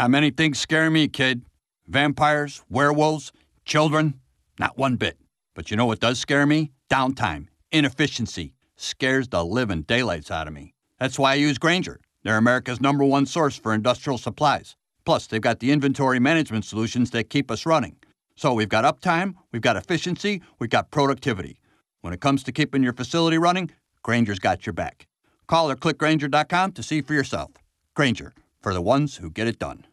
Not many things scare me, kid. Vampires, werewolves, children, not one bit. But you know what does scare me? Downtime, inefficiency, scares the living daylights out of me. That's why I use Grainger. They're America's #1 source for industrial supplies. Plus, they've got the inventory management solutions that keep us running. So we've got uptime, we've got efficiency, we've got productivity. When it comes to keeping your facility running, Grainger's got your back. Call or click Grainger.com to see for yourself. Grainger, for the ones who get it done.